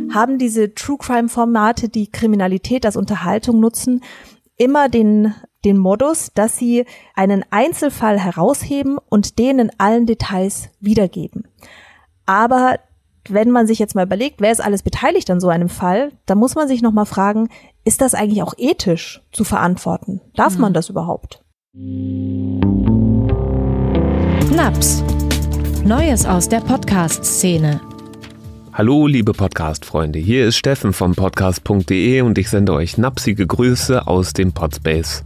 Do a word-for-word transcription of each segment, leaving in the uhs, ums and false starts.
haben diese True-Crime-Formate, die Kriminalität als Unterhaltung nutzen, immer den, den Modus, dass sie einen Einzelfall herausheben und den in allen Details wiedergeben. Aber wenn man sich jetzt mal überlegt, wer ist alles beteiligt an so einem Fall, dann muss man sich nochmal fragen, ist das eigentlich auch ethisch zu verantworten? Darf mhm. man das überhaupt? Naps. Neues aus der Podcast-Szene. Hallo liebe Podcast-Freunde, hier ist Steffen vom podcast punkt de und ich sende euch napsige Grüße aus dem Podspace.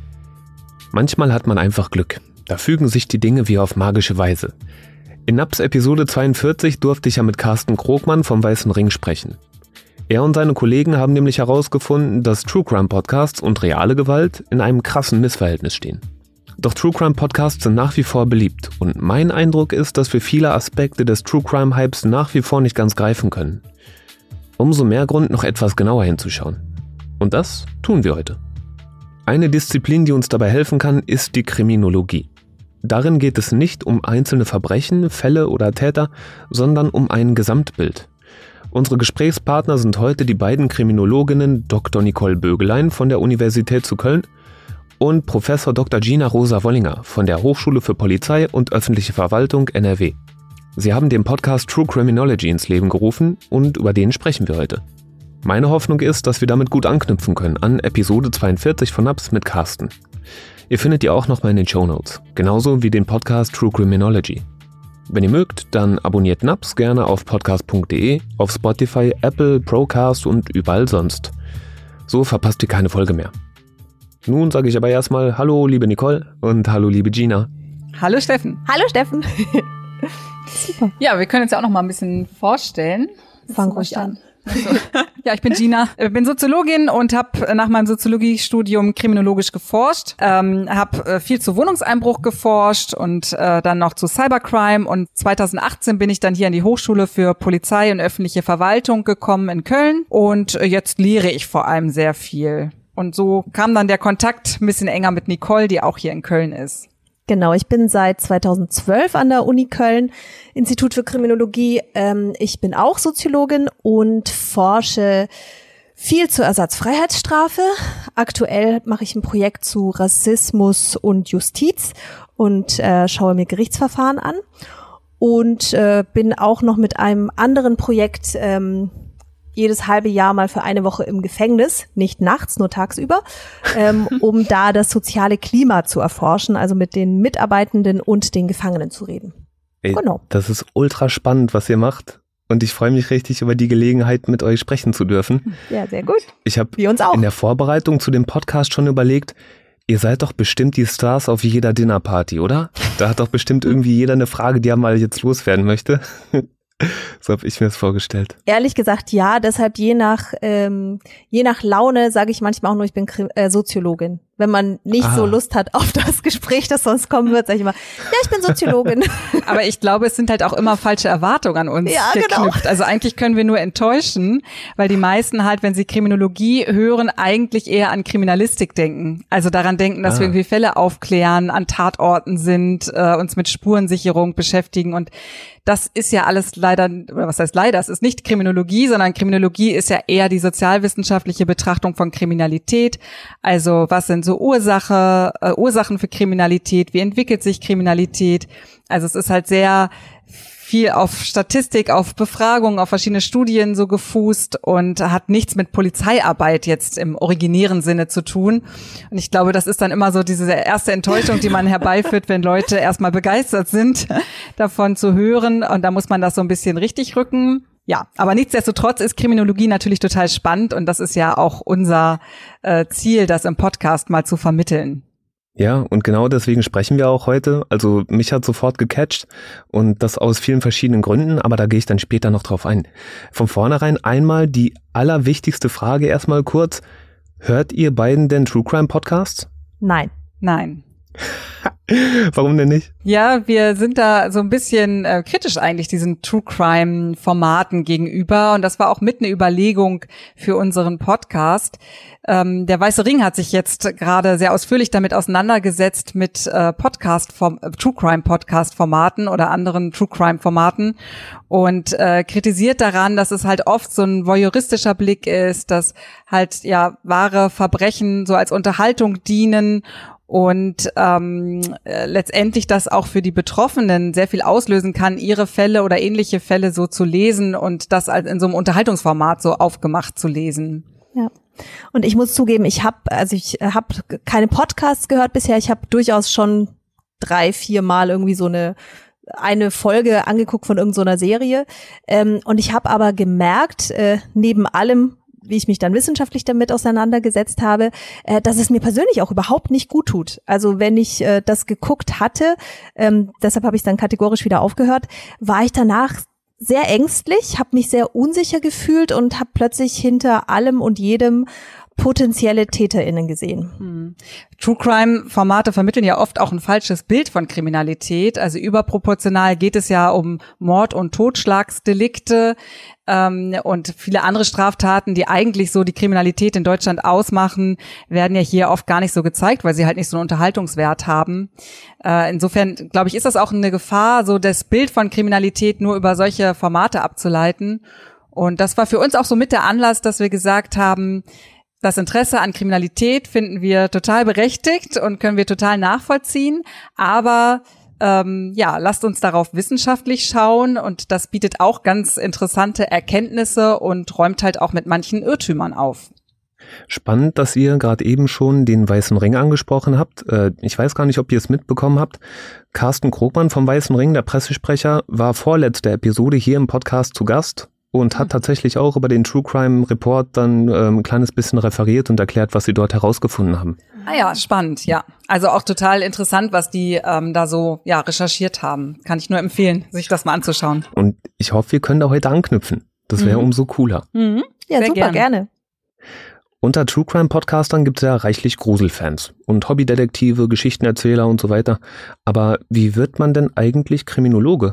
Manchmal hat man einfach Glück, da fügen sich die Dinge wie auf magische Weise. In Naps Episode zweiundvierzig durfte ich ja mit Carsten Krogmann vom Weißen Ring sprechen. Er und seine Kollegen haben nämlich herausgefunden, dass True Crime Podcasts und reale Gewalt in einem krassen Missverhältnis stehen. Doch True Crime Podcasts sind nach wie vor beliebt und mein Eindruck ist, dass wir viele Aspekte des True Crime Hypes nach wie vor nicht ganz greifen können. Umso mehr Grund, noch etwas genauer hinzuschauen. Und das tun wir heute. Eine Disziplin, die uns dabei helfen kann, ist die Kriminologie. Darin geht es nicht um einzelne Verbrechen, Fälle oder Täter, sondern um ein Gesamtbild. Unsere Gesprächspartner sind heute die beiden Kriminologinnen Doktor Nicole Bögelein von der Universität zu Köln und Professor Doktor Gina Rosa-Wollinger von der Hochschule für Polizei und öffentliche Verwaltung N R W. Sie haben den Podcast True Criminology ins Leben gerufen und über den sprechen wir heute. Meine Hoffnung ist, dass wir damit gut anknüpfen können an Episode zweiundvierzig von Naps mit Carsten. Ihr findet die auch nochmal in den Shownotes, genauso wie den Podcast True Criminology. Wenn ihr mögt, dann abonniert Naps gerne auf podcast punkt de, auf Spotify, Apple, Procast und überall sonst. So verpasst ihr keine Folge mehr. Nun sage ich aber erstmal Hallo liebe Nicole und Hallo liebe Gina. Hallo Steffen. Hallo Steffen. Super. Ja, wir können uns ja auch noch mal ein bisschen vorstellen. Fang ruhig an. Also, ja, ich bin Gina, bin Soziologin und habe nach meinem Soziologiestudium kriminologisch geforscht, ähm, habe äh, viel zu Wohnungseinbruch geforscht und äh, dann noch zu Cybercrime und zweitausendachtzehn bin ich dann hier an die Hochschule für Polizei und öffentliche Verwaltung gekommen in Köln und äh, jetzt lehre ich vor allem sehr viel. Und so kam dann der Kontakt ein bisschen enger mit Nicole, die auch hier in Köln ist. Genau, ich bin seit zweitausendzwölf an der Uni Köln, Institut für Kriminologie. Ähm, ich bin auch Soziologin und forsche viel zur Ersatzfreiheitsstrafe. Aktuell mache ich ein Projekt zu Rassismus und Justiz und äh, schaue mir Gerichtsverfahren an. Und äh, bin auch noch mit einem anderen Projekt ähm, jedes halbe Jahr mal für eine Woche im Gefängnis, nicht nachts, nur tagsüber, ähm, um da das soziale Klima zu erforschen, also mit den Mitarbeitenden und den Gefangenen zu reden. Ey, genau. Das ist ultra spannend, was ihr macht. Und ich freue mich richtig über die Gelegenheit, mit euch sprechen zu dürfen. Ja, sehr gut. Ich habe in der Vorbereitung zu dem Podcast schon überlegt, ihr seid doch bestimmt die Stars auf jeder Dinnerparty, oder? Da hat doch bestimmt irgendwie jeder eine Frage, die er mal jetzt loswerden möchte. So habe ich mir das vorgestellt. Ehrlich gesagt, ja. Deshalb je nach ähm, je nach Laune sage ich manchmal auch nur, ich bin äh, Soziologin. Wenn man nicht ah. so Lust hat auf das Gespräch, das sonst kommen wird, sage ich immer, ja, ich bin Soziologin. Aber ich glaube, es sind halt auch immer falsche Erwartungen an uns ja, geknüpft. Genau. Also eigentlich können wir nur enttäuschen, weil die meisten halt, wenn sie Kriminologie hören, eigentlich eher an Kriminalistik denken. Also daran denken, dass ah. wir irgendwie Fälle aufklären, an Tatorten sind, äh, uns mit Spurensicherung beschäftigen und das ist ja alles leider, oder was heißt leider, es ist nicht Kriminologie, sondern Kriminologie ist ja eher die sozialwissenschaftliche Betrachtung von Kriminalität. Also was sind so Ursache, äh, Ursachen für Kriminalität, wie entwickelt sich Kriminalität? Also es ist halt sehr viel auf Statistik, auf Befragungen, auf verschiedene Studien so gefußt und hat nichts mit Polizeiarbeit jetzt im originären Sinne zu tun. Und ich glaube, das ist dann immer so diese erste Enttäuschung, die man herbeiführt, wenn Leute erstmal begeistert sind, davon zu hören. Und da muss man das so ein bisschen richtig rücken. Ja, aber nichtsdestotrotz ist Kriminologie natürlich total spannend und das ist ja auch unser äh, Ziel, das im Podcast mal zu vermitteln. Ja, und genau deswegen sprechen wir auch heute. Also mich hat sofort gecatcht und das aus vielen verschiedenen Gründen, aber da gehe ich dann später noch drauf ein. Von vornherein einmal die allerwichtigste Frage erstmal kurz. Hört ihr beiden denn True Crime Podcasts? Nein. Nein. Warum denn nicht? Ja, wir sind da so ein bisschen äh, kritisch eigentlich diesen True-Crime-Formaten gegenüber. Und das war auch mit eine Überlegung für unseren Podcast. Ähm, der Weiße Ring hat sich jetzt gerade sehr ausführlich damit auseinandergesetzt mit äh, Podcast äh, True-Crime-Podcast-Formaten oder anderen True-Crime-Formaten und äh, kritisiert daran, dass es halt oft so ein voyeuristischer Blick ist, dass halt ja wahre Verbrechen so als Unterhaltung dienen und ähm, äh, letztendlich das auch für die Betroffenen sehr viel auslösen kann, ihre Fälle oder ähnliche Fälle so zu lesen und das als in so einem Unterhaltungsformat so aufgemacht zu lesen. Ja. Und ich muss zugeben, ich habe also ich habe keine Podcasts gehört bisher. Ich habe durchaus schon drei, vier Mal irgendwie so eine eine Folge angeguckt von irgendeiner Serie. Ähm, und ich habe aber gemerkt, äh, neben allem, wie ich mich dann wissenschaftlich damit auseinandergesetzt habe, äh, dass es mir persönlich auch überhaupt nicht gut tut. Also wenn ich äh, das geguckt hatte, ähm, deshalb habe ich dann kategorisch wieder aufgehört, war ich danach sehr ängstlich, habe mich sehr unsicher gefühlt und habe plötzlich hinter allem und jedem potenzielle TäterInnen gesehen. Hm. True-Crime-Formate vermitteln ja oft auch ein falsches Bild von Kriminalität. Also überproportional geht es ja um Mord- und Totschlagsdelikte ähm, und viele andere Straftaten, die eigentlich so die Kriminalität in Deutschland ausmachen, werden ja hier oft gar nicht so gezeigt, weil sie halt nicht so einen Unterhaltungswert haben. Äh, insofern, glaube ich, ist das auch eine Gefahr, so das Bild von Kriminalität nur über solche Formate abzuleiten. Und das war für uns auch so mit der Anlass, dass wir gesagt haben, das Interesse an Kriminalität finden wir total berechtigt und können wir total nachvollziehen. Aber ähm, ja, lasst uns darauf wissenschaftlich schauen und das bietet auch ganz interessante Erkenntnisse und räumt halt auch mit manchen Irrtümern auf. Spannend, dass ihr gerade eben schon den Weißen Ring angesprochen habt. Ich weiß gar nicht, ob ihr es mitbekommen habt. Carsten Krogmann vom Weißen Ring, der Pressesprecher, war vorletzte Episode hier im Podcast zu Gast und hat tatsächlich auch über den True Crime Report dann ähm, ein kleines bisschen referiert und erklärt, was sie dort herausgefunden haben. Ah ja, spannend, ja. Also auch total interessant, was die ähm, da so ja recherchiert haben. Kann ich nur empfehlen, sich das mal anzuschauen. Und ich hoffe, wir können da heute anknüpfen. Das wäre mhm. umso cooler. Mhm. Ja, Sehr super, gerne. gerne. Unter True Crime Podcastern gibt es ja reichlich Gruselfans und Hobbydetektive, Geschichtenerzähler und so weiter. Aber wie wird man denn eigentlich Kriminologe?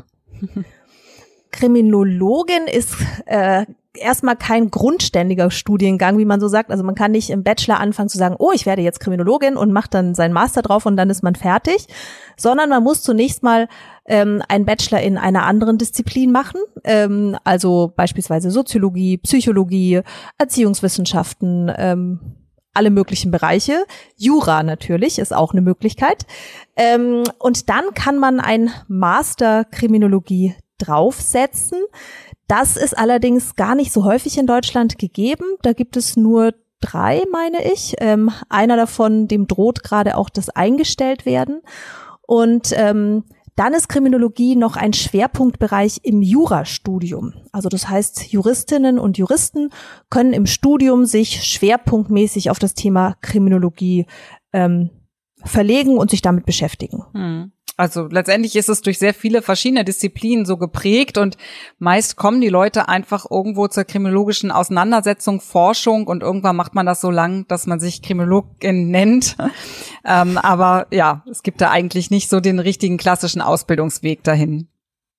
Kriminologin ist äh, erstmal kein grundständiger Studiengang, wie man so sagt. Also man kann nicht im Bachelor anfangen zu sagen, oh, ich werde jetzt Kriminologin und macht dann seinen Master drauf und dann ist man fertig. Sondern man muss zunächst mal ähm, einen Bachelor in einer anderen Disziplin machen. Ähm, also beispielsweise Soziologie, Psychologie, Erziehungswissenschaften, ähm, alle möglichen Bereiche. Jura natürlich ist auch eine Möglichkeit. Ähm, und dann kann man ein Master Kriminologie draufsetzen. Das ist allerdings gar nicht so häufig in Deutschland gegeben. Da gibt es nur drei, meine ich. Ähm, einer davon, dem droht gerade auch das eingestellt werden. Und ähm, dann ist Kriminologie noch ein Schwerpunktbereich im Jurastudium. Also das heißt, Juristinnen und Juristen können im Studium sich schwerpunktmäßig auf das Thema Kriminologie ähm, verlegen und sich damit beschäftigen. Hm. Also letztendlich ist es durch sehr viele verschiedene Disziplinen so geprägt und meist kommen die Leute einfach irgendwo zur kriminologischen Auseinandersetzung, Forschung und irgendwann macht man das so lang, dass man sich Kriminologin nennt. ähm, aber ja, es gibt da eigentlich nicht so den richtigen klassischen Ausbildungsweg dahin.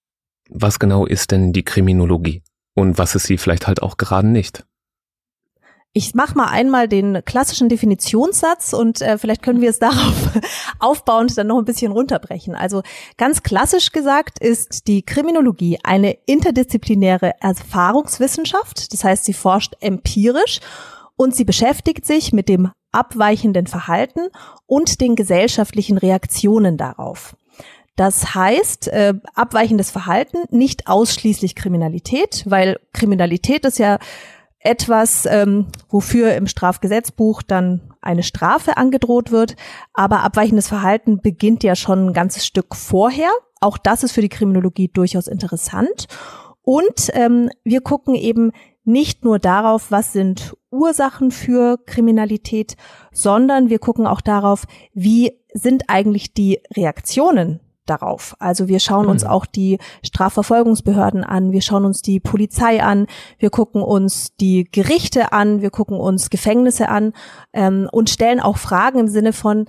Was genau ist denn die Kriminologie? Und was ist sie vielleicht halt auch gerade nicht? Ich mache mal einmal den klassischen Definitionssatz und äh, vielleicht können wir es darauf aufbauend dann noch ein bisschen runterbrechen. Also ganz klassisch gesagt ist die Kriminologie eine interdisziplinäre Erfahrungswissenschaft. Das heißt, sie forscht empirisch und sie beschäftigt sich mit dem abweichenden Verhalten und den gesellschaftlichen Reaktionen darauf. Das heißt, äh, abweichendes Verhalten, nicht ausschließlich Kriminalität, weil Kriminalität ist ja etwas, ähm, wofür im Strafgesetzbuch dann eine Strafe angedroht wird. Aber abweichendes Verhalten beginnt ja schon ein ganzes Stück vorher. Auch das ist für die Kriminologie durchaus interessant. Und ähm, wir gucken eben nicht nur darauf, was sind Ursachen für Kriminalität, sondern wir gucken auch darauf, wie sind eigentlich die Reaktionen darauf. Also wir schauen uns auch die Strafverfolgungsbehörden an, wir schauen uns die Polizei an, wir gucken uns die Gerichte an, wir gucken uns Gefängnisse an ähm, und stellen auch Fragen im Sinne von,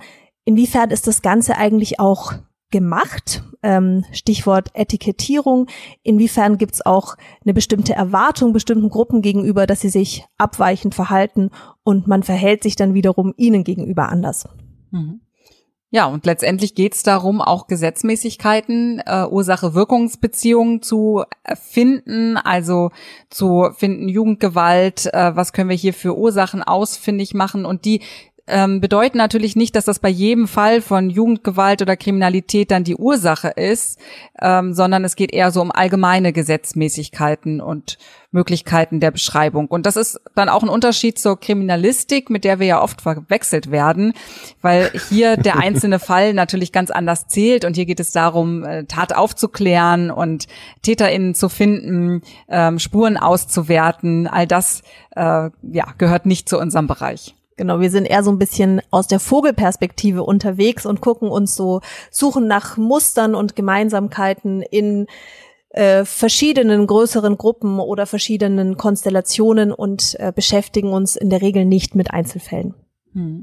inwiefern ist das Ganze eigentlich auch gemacht? Ähm, Stichwort Etikettierung. Inwiefern gibt es auch eine bestimmte Erwartung bestimmten Gruppen gegenüber, dass sie sich abweichend verhalten und man verhält sich dann wiederum ihnen gegenüber anders? Mhm. Ja, und letztendlich geht es darum, auch Gesetzmäßigkeiten, äh, Ursache-Wirkungsbeziehungen zu finden, also zu finden Jugendgewalt, äh, was können wir hier für Ursachen ausfindig machen, und die ähm, bedeuten natürlich nicht, dass das bei jedem Fall von Jugendgewalt oder Kriminalität dann die Ursache ist, ähm, sondern es geht eher so um allgemeine Gesetzmäßigkeiten und Möglichkeiten der Beschreibung. Und das ist dann auch ein Unterschied zur Kriminalistik, mit der wir ja oft verwechselt werden, weil hier der einzelne Fall natürlich ganz anders zählt, und hier geht es darum, Tat aufzuklären und TäterInnen zu finden, ähm, Spuren auszuwerten. All das äh, ja, gehört nicht zu unserem Bereich. Genau, wir sind eher so ein bisschen aus der Vogelperspektive unterwegs und gucken uns so, suchen nach Mustern und Gemeinsamkeiten in äh, verschiedenen größeren Gruppen oder verschiedenen Konstellationen und äh, beschäftigen uns in der Regel nicht mit Einzelfällen. Hm.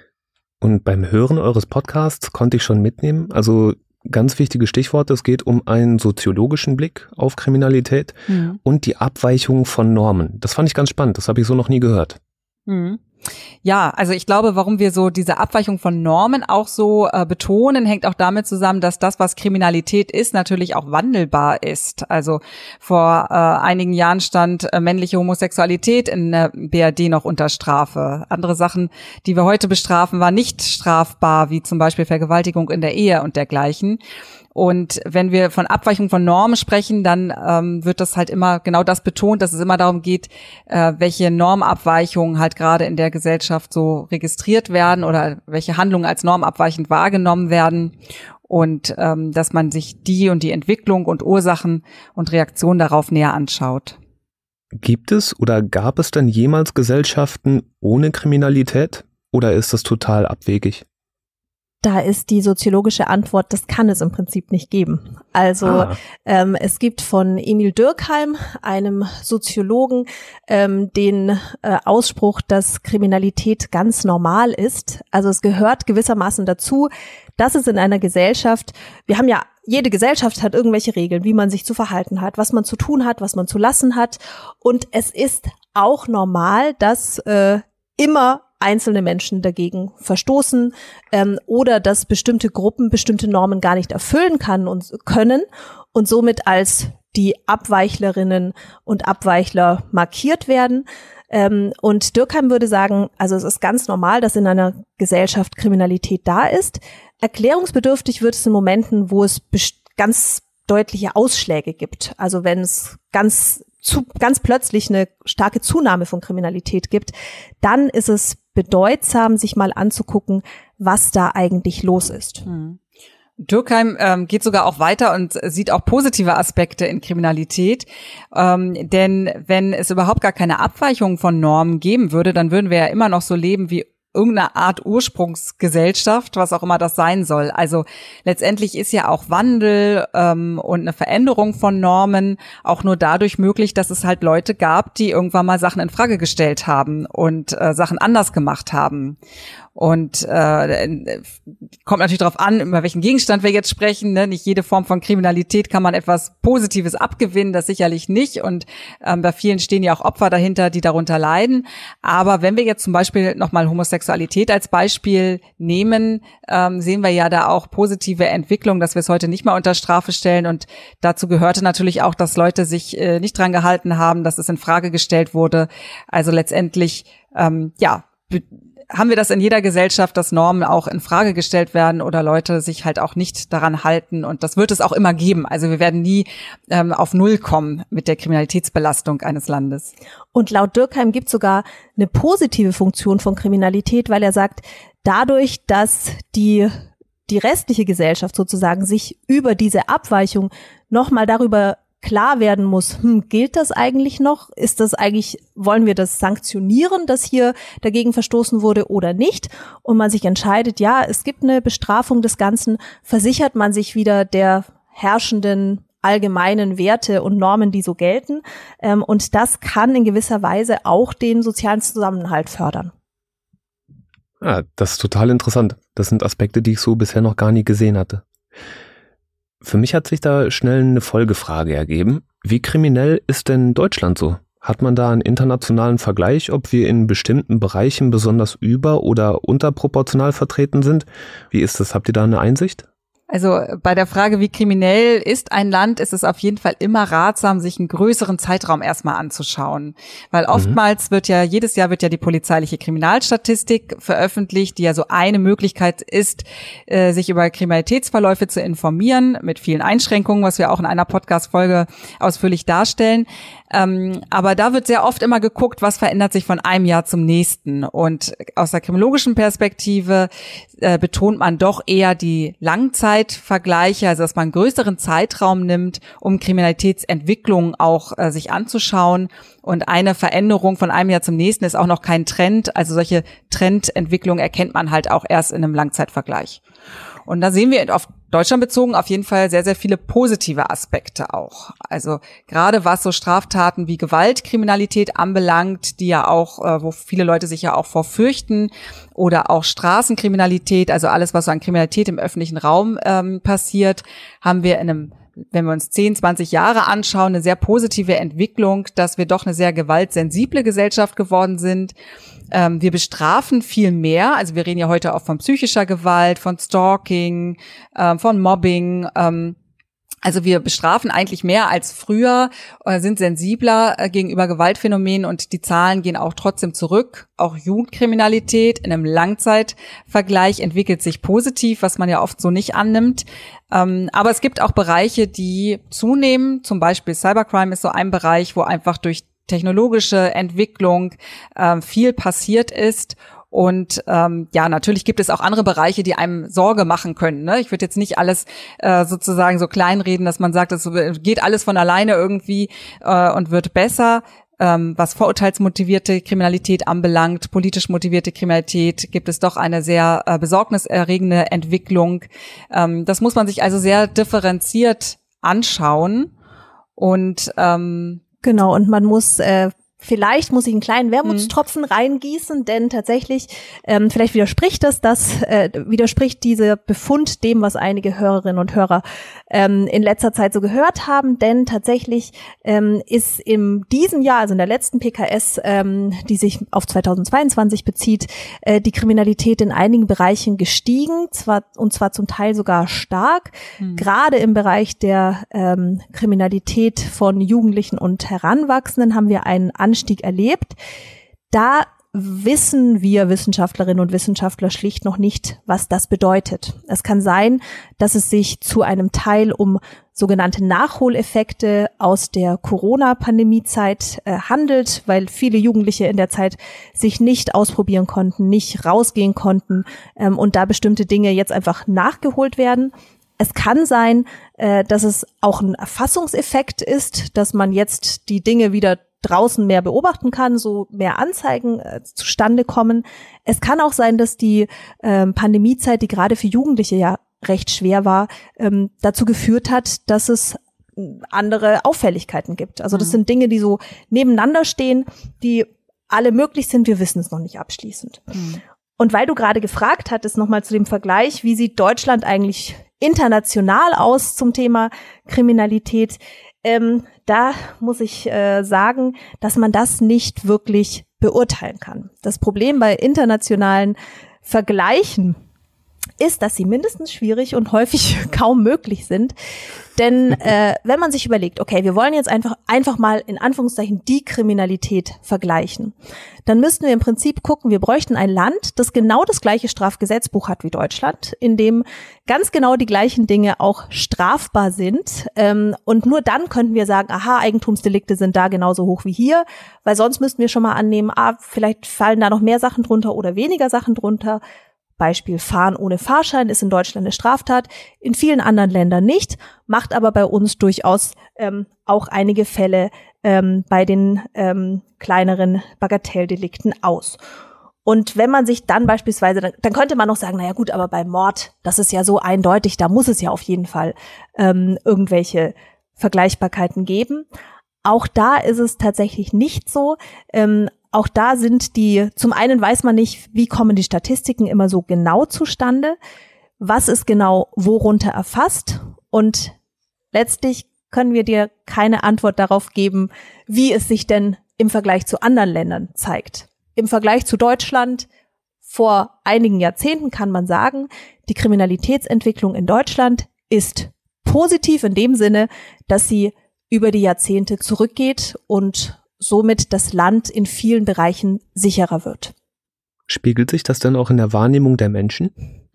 Und beim Hören eures Podcasts konnte ich schon mitnehmen, also ganz wichtige Stichworte, es geht um einen soziologischen Blick auf Kriminalität hm. und die Abweichung von Normen. Das fand ich ganz spannend, das habe ich so noch nie gehört. Hm. Ja, also ich glaube, warum wir so diese Abweichung von Normen auch so äh, betonen, hängt auch damit zusammen, dass das, was Kriminalität ist, natürlich auch wandelbar ist. Also vor äh, einigen Jahren stand äh, männliche Homosexualität in der B R D noch unter Strafe. Andere Sachen, die wir heute bestrafen, waren nicht strafbar, wie zum Beispiel Vergewaltigung in der Ehe und dergleichen. Und wenn wir von Abweichung von Normen sprechen, dann ähm, wird das halt immer genau das betont, dass es immer darum geht, äh, welche Normabweichungen halt gerade in der Gesellschaft so registriert werden oder welche Handlungen als normabweichend wahrgenommen werden, und ähm, dass man sich die und die Entwicklung und Ursachen und Reaktionen darauf näher anschaut. Gibt es oder gab es denn jemals Gesellschaften ohne Kriminalität, oder ist das total abwegig? Da ist die soziologische Antwort, das kann es im Prinzip nicht geben. Also ah. ähm, es gibt von Emil Durkheim, einem Soziologen, ähm, den äh, Ausspruch, dass Kriminalität ganz normal ist. Also es gehört gewissermaßen dazu, dass es in einer Gesellschaft, wir haben ja, jede Gesellschaft hat irgendwelche Regeln, wie man sich zu verhalten hat, was man zu tun hat, was man zu lassen hat. Und es ist auch normal, dass äh, immer einzelne Menschen dagegen verstoßen ähm, oder dass bestimmte Gruppen bestimmte Normen gar nicht erfüllen kann und können und somit als die Abweichlerinnen und Abweichler markiert werden. Ähm, und Durkheim würde sagen, also es ist ganz normal, dass in einer Gesellschaft Kriminalität da ist. Erklärungsbedürftig wird es in Momenten, wo es best- ganz deutliche Ausschläge gibt. Also wenn es ganz zu, ganz plötzlich eine starke Zunahme von Kriminalität gibt, dann ist es bedeutsam, sich mal anzugucken, was da eigentlich los ist. Hm. Durkheim ähm, geht sogar auch weiter und sieht auch positive Aspekte in Kriminalität, ähm, denn wenn es überhaupt gar keine Abweichung von Normen geben würde, dann würden wir ja immer noch so leben wie irgendeine Art Ursprungsgesellschaft, was auch immer das sein soll. Also letztendlich ist ja auch Wandel ähm, und eine Veränderung von Normen auch nur dadurch möglich, dass es halt Leute gab, die irgendwann mal Sachen in Frage gestellt haben und äh, Sachen anders gemacht haben. Und äh, kommt natürlich darauf an, über welchen Gegenstand wir jetzt sprechen. Ne? Nicht jede Form von Kriminalität kann man etwas Positives abgewinnen, das sicherlich nicht. Und ähm, bei vielen stehen ja auch Opfer dahinter, die darunter leiden. Aber wenn wir jetzt zum Beispiel nochmal Homosexualität als Beispiel nehmen, ähm, sehen wir ja da auch positive Entwicklung, dass wir es heute nicht mehr unter Strafe stellen. Und dazu gehörte natürlich auch, dass Leute sich äh, nicht dran gehalten haben, dass es in Frage gestellt wurde. Also letztendlich, ähm, ja, be- haben wir das in jeder Gesellschaft, dass Normen auch in Frage gestellt werden oder Leute sich halt auch nicht daran halten. Und das wird es auch immer geben. Also wir werden nie ähm, auf Null kommen mit der Kriminalitätsbelastung eines Landes. Und laut Durkheim gibt es sogar eine positive Funktion von Kriminalität, weil er sagt, dadurch, dass die die restliche Gesellschaft sozusagen sich über diese Abweichung nochmal darüber klar werden muss, hm, gilt das eigentlich noch? Ist das eigentlich, wollen wir das sanktionieren, dass hier dagegen verstoßen wurde oder nicht? Und man sich entscheidet, ja, es gibt eine Bestrafung des Ganzen, versichert man sich wieder der herrschenden allgemeinen Werte und Normen, die so gelten. Und das kann in gewisser Weise auch den sozialen Zusammenhalt fördern. Ja, das ist total interessant. Das sind Aspekte, die ich so bisher noch gar nie gesehen hatte. Für mich hat sich da schnell eine Folgefrage ergeben. Wie kriminell ist denn Deutschland so? Hat man da einen internationalen Vergleich, ob wir in bestimmten Bereichen besonders über- oder unterproportional vertreten sind? Wie ist das? Habt ihr da eine Einsicht? Also bei der Frage, wie kriminell ist ein Land, ist es auf jeden Fall immer ratsam, sich einen größeren Zeitraum erstmal anzuschauen. Weil oftmals wird ja, jedes Jahr wird ja die polizeiliche Kriminalstatistik veröffentlicht, die ja so eine Möglichkeit ist, sich über Kriminalitätsverläufe zu informieren, mit vielen Einschränkungen, was wir auch in einer Podcast-Folge ausführlich darstellen. Aber da wird sehr oft immer geguckt, was verändert sich von einem Jahr zum nächsten. Und aus der kriminologischen Perspektive betont man doch eher die Langzeitvergleiche, also dass man einen größeren Zeitraum nimmt, um Kriminalitätsentwicklung auch äh, sich anzuschauen. Und eine Veränderung von einem Jahr zum nächsten ist auch noch kein Trend. Also solche Trendentwicklung erkennt man halt auch erst in einem Langzeitvergleich. Und da sehen wir auf Deutschland bezogen auf jeden Fall sehr, sehr viele positive Aspekte auch. Also gerade was so Straftaten wie Gewaltkriminalität anbelangt, die ja auch, äh, wo viele Leute sich ja auch vor fürchten, oder auch Straßenkriminalität, also alles, was so an Kriminalität im öffentlichen Raum ähm, passiert, haben wir in einem, wenn wir uns zehn, zwanzig Jahre anschauen, eine sehr positive Entwicklung, dass wir doch eine sehr gewaltsensible Gesellschaft geworden sind. Ähm, wir bestrafen viel mehr, also wir reden ja heute auch von psychischer Gewalt, von Stalking, ähm, von Mobbing. Ähm, also wir bestrafen eigentlich mehr als früher, äh, sind sensibler äh, gegenüber Gewaltphänomenen und die Zahlen gehen auch trotzdem zurück. Auch Jugendkriminalität in einem Langzeitvergleich entwickelt sich positiv, was man ja oft so nicht annimmt. Ähm, aber es gibt auch Bereiche, die zunehmen. Zum Beispiel Cybercrime ist so ein Bereich, wo einfach durch technologische Entwicklung äh, viel passiert ist. Und ähm, ja, natürlich gibt es auch andere Bereiche, die einem Sorge machen können. Ne? Ich würde jetzt nicht alles äh, sozusagen so kleinreden, dass man sagt, es geht alles von alleine irgendwie äh, und wird besser. Ähm, was vorurteilsmotivierte Kriminalität anbelangt, politisch motivierte Kriminalität, gibt es doch eine sehr äh, besorgniserregende Entwicklung. Ähm, das muss man sich also sehr differenziert anschauen. Und ähm, genau, und man muss äh, Vielleicht muss ich einen kleinen Wermutstropfen reingießen, denn tatsächlich, ähm, vielleicht widerspricht das, das äh, widerspricht dieser Befund dem, was einige Hörerinnen und Hörer ähm, in letzter Zeit so gehört haben, denn tatsächlich ähm, ist in diesem Jahr, also in der letzten P K S, ähm, die sich auf zweitausendzweiundzwanzig bezieht, äh, die Kriminalität in einigen Bereichen gestiegen, zwar und zwar zum Teil sogar stark, mhm. gerade im Bereich der ähm, Kriminalität von Jugendlichen und Heranwachsenden haben wir einen Anstieg erlebt. Da wissen wir Wissenschaftlerinnen und Wissenschaftler schlicht noch nicht, was das bedeutet. Es kann sein, dass es sich zu einem Teil um sogenannte Nachholeffekte aus der Corona-Pandemie-Zeit äh, handelt, weil viele Jugendliche in der Zeit sich nicht ausprobieren konnten, nicht rausgehen konnten ähm, und da bestimmte Dinge jetzt einfach nachgeholt werden. Es kann sein, äh, dass es auch ein Erfassungseffekt ist, dass man jetzt die Dinge wieder draußen mehr beobachten kann, so mehr Anzeigen äh, zustande kommen. Es kann auch sein, dass die ähm, Pandemiezeit, die gerade für Jugendliche ja recht schwer war, ähm, dazu geführt hat, dass es andere Auffälligkeiten gibt. Also das mhm. sind Dinge, die so nebeneinander stehen, die alle möglich sind. Wir wissen es noch nicht abschließend. Mhm. Und weil du gerade gefragt hattest, nochmal zu dem Vergleich, wie sieht Deutschland eigentlich international aus zum Thema Kriminalität? Ähm, da muss ich äh, sagen, dass man das nicht wirklich beurteilen kann. Das Problem bei internationalen Vergleichen ist, dass sie mindestens schwierig und häufig kaum möglich sind. Denn äh, wenn man sich überlegt, okay, wir wollen jetzt einfach einfach mal in Anführungszeichen die Kriminalität vergleichen, dann müssten wir im Prinzip gucken, wir bräuchten ein Land, das genau das gleiche Strafgesetzbuch hat wie Deutschland, in dem ganz genau die gleichen Dinge auch strafbar sind. Ähm, und nur dann könnten wir sagen, aha, Eigentumsdelikte sind da genauso hoch wie hier, weil sonst müssten wir schon mal annehmen, ah, vielleicht fallen da noch mehr Sachen drunter oder weniger Sachen drunter. Beispiel Fahren ohne Fahrschein ist in Deutschland eine Straftat, in vielen anderen Ländern nicht, macht aber bei uns durchaus ähm, auch einige Fälle ähm, bei den ähm, kleineren Bagatelldelikten aus. Und wenn man sich dann beispielsweise, dann, dann könnte man noch sagen, naja gut, aber bei Mord, das ist ja so eindeutig, da muss es ja auf jeden Fall ähm, irgendwelche Vergleichbarkeiten geben. Auch da ist es tatsächlich nicht so. Ähm, auch da sind die, zum einen weiß man nicht, wie kommen die Statistiken immer so genau zustande, was ist genau worunter erfasst und letztlich können wir dir keine Antwort darauf geben, wie es sich denn im Vergleich zu anderen Ländern zeigt. Im Vergleich zu Deutschland vor einigen Jahrzehnten kann man sagen, die Kriminalitätsentwicklung in Deutschland ist positiv in dem Sinne, dass sie über die Jahrzehnte zurückgeht und somit das Land in vielen Bereichen sicherer wird. Spiegelt sich das dann auch in der Wahrnehmung der Menschen?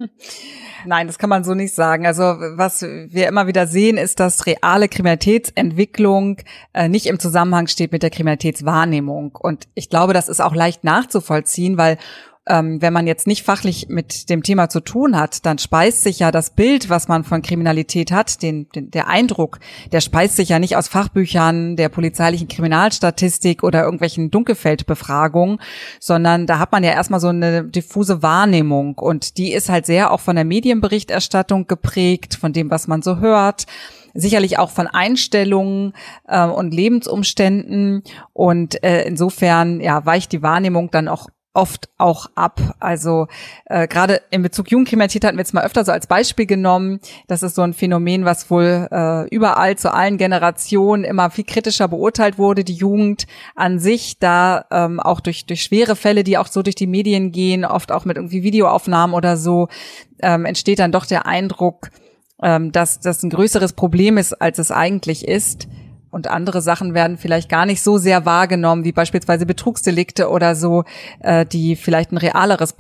Nein, das kann man so nicht sagen. Also was wir immer wieder sehen, ist, dass reale Kriminalitätsentwicklung äh, nicht im Zusammenhang steht mit der Kriminalitätswahrnehmung. Und ich glaube, das ist auch leicht nachzuvollziehen, weil ähm, wenn man jetzt nicht fachlich mit dem Thema zu tun hat, dann speist sich ja das Bild, was man von Kriminalität hat, den, den, der Eindruck, der speist sich ja nicht aus Fachbüchern der polizeilichen Kriminalstatistik oder irgendwelchen Dunkelfeldbefragungen, sondern da hat man ja erstmal so eine diffuse Wahrnehmung und die ist halt sehr auch von der Medienberichterstattung geprägt, von dem, was man so hört. Sicherlich auch von Einstellungen äh, und Lebensumständen und äh, insofern ja weicht die Wahrnehmung dann auch oft auch ab. Also äh, gerade in Bezug Jugendkriminalität hatten wir jetzt mal öfter so als Beispiel genommen. Das ist so ein Phänomen, was wohl äh, überall zu allen Generationen immer viel kritischer beurteilt wurde. Die Jugend an sich, da ähm, auch durch durch schwere Fälle, die auch so durch die Medien gehen, oft auch mit irgendwie Videoaufnahmen oder so, ähm, entsteht dann doch der Eindruck, ähm, dass das ein größeres Problem ist, als es eigentlich ist. Und andere Sachen werden vielleicht gar nicht so sehr wahrgenommen, wie beispielsweise Betrugsdelikte oder so, äh, die vielleicht ein realeres,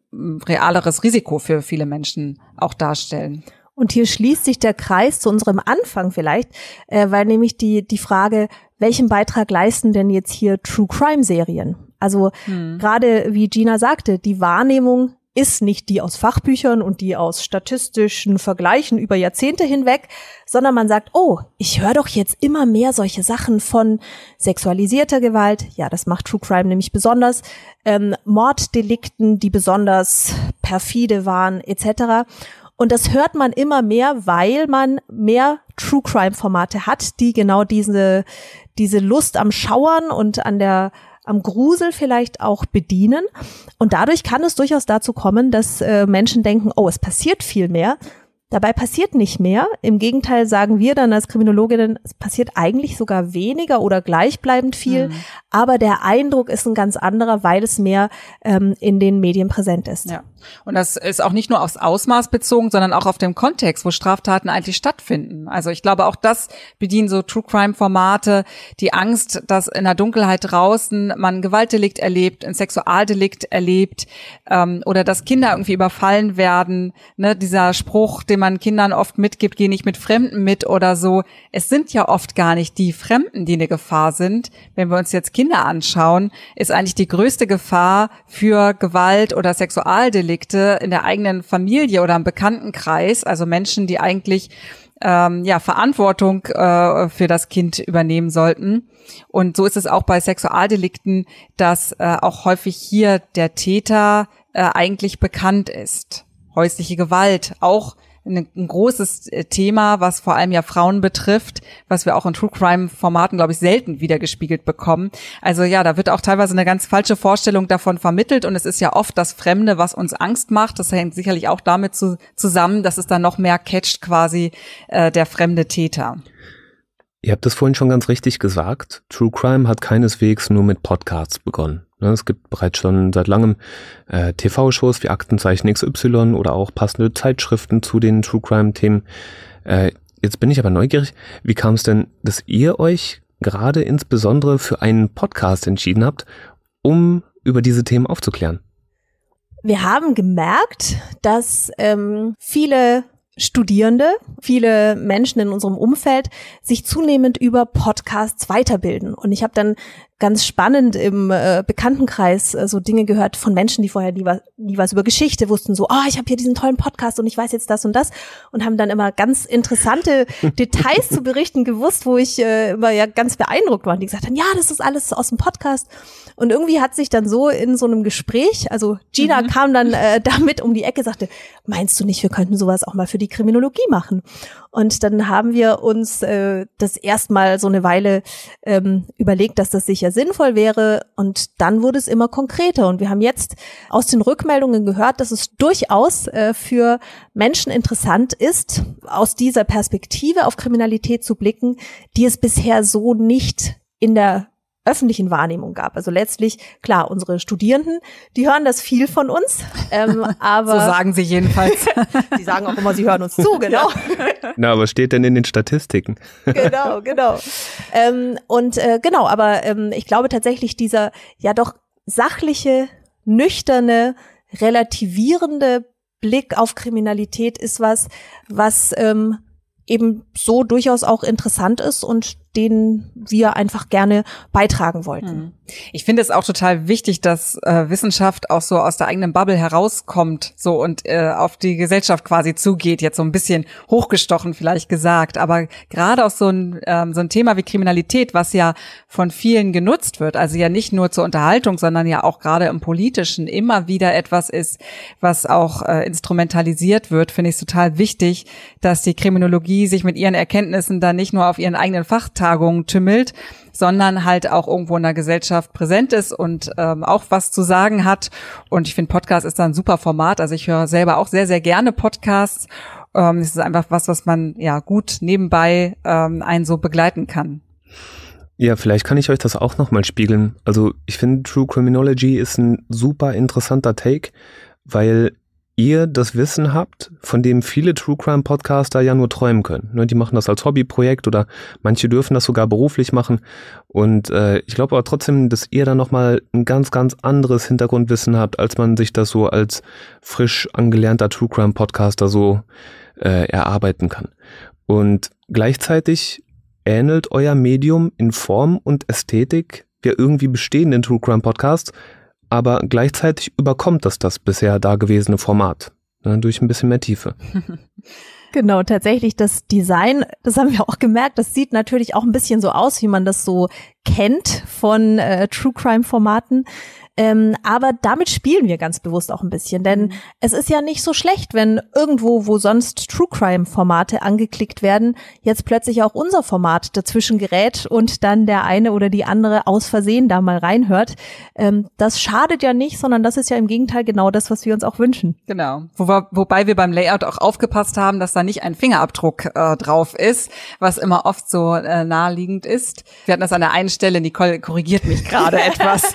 realeres Risiko für viele Menschen auch darstellen. Und hier schließt sich der Kreis zu unserem Anfang vielleicht, äh, weil nämlich die die Frage, welchen Beitrag leisten denn jetzt hier True-Crime-Serien? Also hm. gerade wie Gina sagte, die Wahrnehmung ist nicht die aus Fachbüchern und die aus statistischen Vergleichen über Jahrzehnte hinweg, sondern man sagt, oh, ich höre doch jetzt immer mehr solche Sachen von sexualisierter Gewalt, ja, das macht True Crime nämlich besonders, ähm, Morddelikten, die besonders perfide waren, et cetera. Und das hört man immer mehr, weil man mehr True Crime Formate hat, die genau diese diese Lust am Schauern und an der am Grusel vielleicht auch bedienen. Und dadurch kann es durchaus dazu kommen, dass äh, Menschen denken, oh, es passiert viel mehr. Dabei passiert nicht mehr. Im Gegenteil sagen wir dann als Kriminologinnen, es passiert eigentlich sogar weniger oder gleichbleibend viel. Mhm. Aber der Eindruck ist ein ganz anderer, weil es mehr ähm, in den Medien präsent ist. Ja. Und das ist auch nicht nur aufs Ausmaß bezogen, sondern auch auf den Kontext, wo Straftaten eigentlich stattfinden. Also ich glaube, auch das bedienen so True-Crime-Formate, die Angst, dass in der Dunkelheit draußen man ein Gewaltdelikt erlebt, ein Sexualdelikt erlebt ähm, oder dass Kinder irgendwie überfallen werden. Ne, dieser Spruch, den man Kindern oft mitgibt, geh nicht mit Fremden mit oder so. Es sind ja oft gar nicht die Fremden, die eine Gefahr sind. Wenn wir uns jetzt Kinder anschauen, ist eigentlich die größte Gefahr für Gewalt oder Sexualdelikte in der eigenen Familie oder im Bekanntenkreis, also Menschen, die eigentlich ähm, ja Verantwortung äh, für das Kind übernehmen sollten. Und so ist es auch bei Sexualdelikten, dass äh, auch häufig hier der Täter äh, eigentlich bekannt ist. Häusliche Gewalt, auch ein, ein großes Thema, was vor allem ja Frauen betrifft, was wir auch in True-Crime-Formaten, glaube ich, selten wiedergespiegelt bekommen. Also ja, da wird auch teilweise eine ganz falsche Vorstellung davon vermittelt und es ist ja oft das Fremde, was uns Angst macht. Das hängt sicherlich auch damit zu, zusammen, dass es dann noch mehr catcht quasi äh, der fremde Täter. Ihr habt es vorhin schon ganz richtig gesagt. True Crime hat keineswegs nur mit Podcasts begonnen. Es gibt bereits schon seit langem äh, T V-Shows wie Aktenzeichen X Y oder auch passende Zeitschriften zu den True Crime-Themen. Äh, jetzt bin ich aber neugierig, wie kam es denn, dass ihr euch gerade insbesondere für einen Podcast entschieden habt, um über diese Themen aufzuklären? Wir haben gemerkt, dass ähm, viele Studierende, viele Menschen in unserem Umfeld sich zunehmend über Podcasts weiterbilden. Und ich habe dann ganz spannend im äh, Bekanntenkreis äh, so Dinge gehört von Menschen, die vorher nie was, nie was über Geschichte wussten, so, oh, ich habe hier diesen tollen Podcast und ich weiß jetzt das und das und haben dann immer ganz interessante Details zu berichten gewusst, wo ich äh, immer ja ganz beeindruckt war. Und die gesagt haben, ja, das ist alles aus dem Podcast. Und irgendwie hat sich dann so in so einem Gespräch, also Gina mhm. kam dann äh, damit um die Ecke, sagte, meinst du nicht, wir könnten sowas auch mal für die Kriminologie machen? Und dann haben wir uns äh, das erstmal so eine Weile ähm, überlegt, dass das sich ja sinnvoll wäre. Und dann wurde es immer konkreter. Und wir haben jetzt aus den Rückmeldungen gehört, dass es durchaus äh, für Menschen interessant ist, aus dieser Perspektive auf Kriminalität zu blicken, die es bisher so nicht in der öffentlichen Wahrnehmung gab. Also letztlich, klar, unsere Studierenden, die hören das viel von uns, ähm, aber so sagen sie jedenfalls. Die sagen auch immer, sie hören uns zu, genau. Na, aber steht denn in den Statistiken? Genau, genau. Ähm, und äh, genau, aber ähm, ich glaube tatsächlich dieser ja doch sachliche, nüchterne, relativierende Blick auf Kriminalität ist was, was ähm, eben so durchaus auch interessant ist und den wir einfach gerne beitragen wollten. Ich finde es auch total wichtig, dass äh, Wissenschaft auch so aus der eigenen Bubble herauskommt, so und äh, auf die Gesellschaft quasi zugeht, jetzt so ein bisschen hochgestochen vielleicht gesagt, aber gerade auch so ein ähm, so ein Thema wie Kriminalität, was ja von vielen genutzt wird, also ja nicht nur zur Unterhaltung, sondern ja auch gerade im Politischen immer wieder etwas ist, was auch äh, instrumentalisiert wird, finde ich es total wichtig, dass die Kriminologie sich mit ihren Erkenntnissen dann nicht nur auf ihren eigenen Fachtagungen tümmelt, sondern halt auch irgendwo in der Gesellschaft präsent ist und ähm, auch was zu sagen hat. Und ich finde, Podcast ist da ein super Format. Also ich höre selber auch sehr, sehr gerne Podcasts. Ähm, es ist einfach was, was man ja gut nebenbei ähm, einen so begleiten kann. Ja, vielleicht kann ich euch das auch nochmal spiegeln. Also ich finde, True Criminology ist ein super interessanter Take, weil ihr das Wissen habt, von dem viele True Crime Podcaster ja nur träumen können. Die machen das als Hobbyprojekt oder manche dürfen das sogar beruflich machen. Und äh, ich glaube aber trotzdem, dass ihr da nochmal ein ganz, ganz anderes Hintergrundwissen habt, als man sich das so als frisch angelernter True Crime Podcaster so äh, erarbeiten kann. Und gleichzeitig ähnelt euer Medium in Form und Ästhetik ja irgendwie bestehenden True Crime Podcasts, aber gleichzeitig überkommt das das bisher dagewesene Format, ne, durch ein bisschen mehr Tiefe. Genau, tatsächlich das Design, das haben wir auch gemerkt, das sieht natürlich auch ein bisschen so aus, wie man das so kennt von äh, True-Crime-Formaten. Ähm, aber damit spielen wir ganz bewusst auch ein bisschen, denn mhm. es ist ja nicht so schlecht, wenn irgendwo, wo sonst True-Crime-Formate angeklickt werden, jetzt plötzlich auch unser Format dazwischen gerät und dann der eine oder die andere aus Versehen da mal reinhört. Ähm, das schadet ja nicht, sondern das ist ja im Gegenteil genau das, was wir uns auch wünschen. Genau, Wo wir, wobei wir beim Layout auch aufgepasst haben, dass da nicht ein Fingerabdruck äh, drauf ist, was immer oft so äh, naheliegend ist. Wir hatten das an der einen Stelle, Nicole korrigiert mich gerade etwas.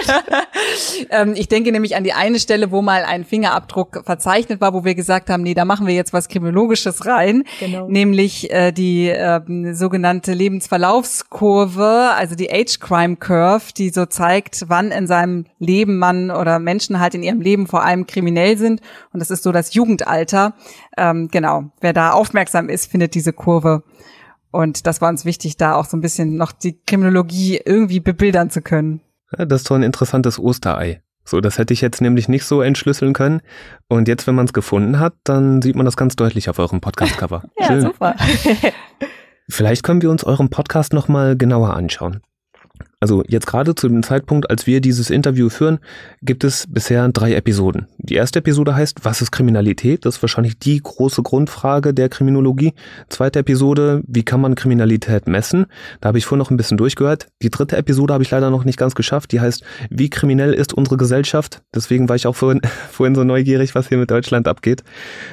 ähm, ich denke nämlich an die eine Stelle, wo mal ein Fingerabdruck verzeichnet war, wo wir gesagt haben, nee, da machen wir jetzt was Kriminologisches rein, genau. Nämlich äh, die äh, sogenannte Lebensverlaufskurve, also die Age Crime Curve, die so zeigt, wann in seinem Leben man oder Menschen halt in ihrem Leben vor allem kriminell sind, und das ist so das Jugendalter. Ähm, genau, wer da aufmerksam ist, findet diese Kurve. Und das war uns wichtig, da auch so ein bisschen noch die Kriminologie irgendwie bebildern zu können. Ja, das ist doch ein interessantes Osterei. So, das hätte ich jetzt nämlich nicht so entschlüsseln können. Und jetzt, wenn man es gefunden hat, dann sieht man das ganz deutlich auf eurem Podcast-Cover. Ja, schön. Super. Vielleicht können wir uns euren Podcast nochmal genauer anschauen. Also jetzt gerade zu dem Zeitpunkt, als wir dieses Interview führen, gibt es bisher drei Episoden. Die erste Episode heißt, was ist Kriminalität? Das ist wahrscheinlich die große Grundfrage der Kriminologie. Zweite Episode, wie kann man Kriminalität messen? Da habe ich vorhin noch ein bisschen durchgehört. Die dritte Episode habe ich leider noch nicht ganz geschafft. Die heißt, wie kriminell ist unsere Gesellschaft? Deswegen war ich auch vorhin, vorhin so neugierig, was hier mit Deutschland abgeht.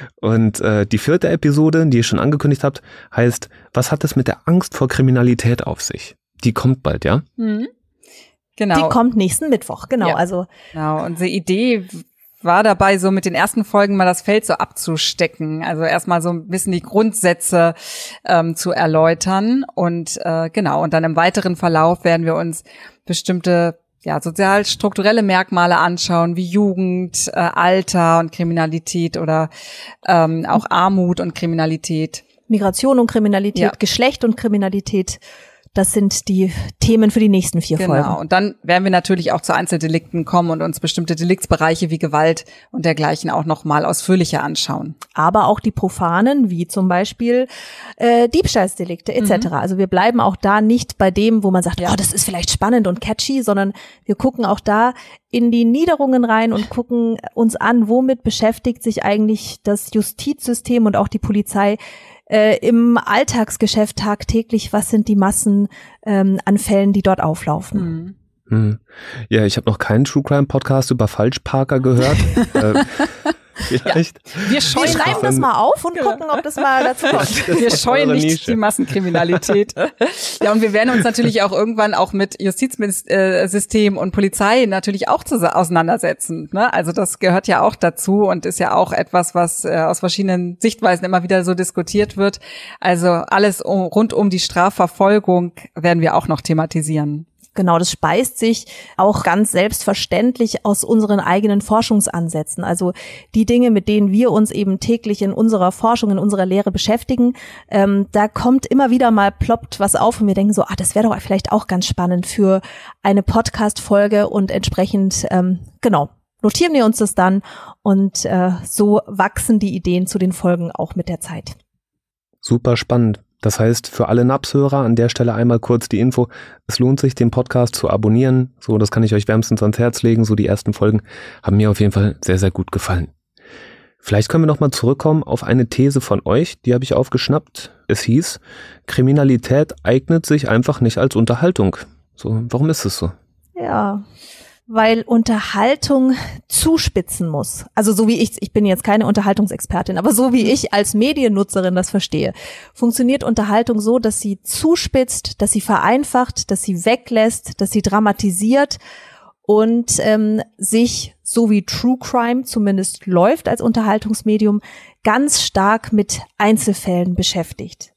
Und äh, die vierte Episode, die ihr schon angekündigt habt, heißt, was hat es mit der Angst vor Kriminalität auf sich? Die kommt bald, ja? Mhm. Genau. Die kommt nächsten Mittwoch, genau. Ja. Also genau. Unsere Idee war dabei, so mit den ersten Folgen mal das Feld so abzustecken. Also erstmal so ein bisschen die Grundsätze ähm, zu erläutern. Und äh, genau, und dann im weiteren Verlauf werden wir uns bestimmte ja sozial-strukturelle Merkmale anschauen, wie Jugend, äh, Alter und Kriminalität oder ähm, auch Armut und Kriminalität. Migration und Kriminalität, ja. Geschlecht und Kriminalität. Das sind die Themen für die nächsten vier genau. Folgen. Genau, und dann werden wir natürlich auch zu Einzeldelikten kommen und uns bestimmte Deliktsbereiche wie Gewalt und dergleichen auch noch mal ausführlicher anschauen. Aber auch die profanen, wie zum Beispiel äh, Diebstahlsdelikte et cetera. Mhm. Also wir bleiben auch da nicht bei dem, wo man sagt, ja. oh, das ist vielleicht spannend und catchy, sondern wir gucken auch da in die Niederungen rein und gucken uns an, womit beschäftigt sich eigentlich das Justizsystem und auch die Polizei äh, im Alltagsgeschäft tagtäglich, was sind die Massen ähm, an Fällen, die dort auflaufen. Mhm. Hm. Ja, ich habe noch keinen True Crime Podcast über Falschparker gehört. äh, vielleicht. Ja, wir scheuen Wir schreiben das mal auf und gucken, ob das mal dazu kommt. Wir scheuen nicht die Massenkriminalität. Ja, und wir werden uns natürlich auch irgendwann auch mit Justizsystem und Polizei natürlich auch auseinandersetzen. Ne? Also das gehört ja auch dazu und ist ja auch etwas, was äh, aus verschiedenen Sichtweisen immer wieder so diskutiert wird. Also alles um, rund um die Strafverfolgung werden wir auch noch thematisieren. Genau, das speist sich auch ganz selbstverständlich aus unseren eigenen Forschungsansätzen. Also die Dinge, mit denen wir uns eben täglich in unserer Forschung, in unserer Lehre beschäftigen, ähm, da kommt immer wieder mal, ploppt was auf und wir denken so, ah, das wäre doch vielleicht auch ganz spannend für eine Podcast-Folge und entsprechend, ähm, genau, notieren wir uns das dann und äh, so wachsen die Ideen zu den Folgen auch mit der Zeit. Super spannend. Das heißt, für alle Naps-Hörer an der Stelle einmal kurz die Info, es lohnt sich, den Podcast zu abonnieren. So, das kann ich euch wärmstens ans Herz legen. So, die ersten Folgen haben mir auf jeden Fall sehr, sehr gut gefallen. Vielleicht können wir nochmal zurückkommen auf eine These von euch, die habe ich aufgeschnappt. Es hieß, Kriminalität eignet sich einfach nicht als Unterhaltung. So, warum ist es so? Ja, weil Unterhaltung zuspitzen muss. Also so wie ich, ich bin jetzt keine Unterhaltungsexpertin, aber so wie ich als Mediennutzerin das verstehe, funktioniert Unterhaltung so, dass sie zuspitzt, dass sie vereinfacht, dass sie weglässt, dass sie dramatisiert und ähm, sich, so wie True Crime zumindest läuft als Unterhaltungsmedium, ganz stark mit Einzelfällen beschäftigt.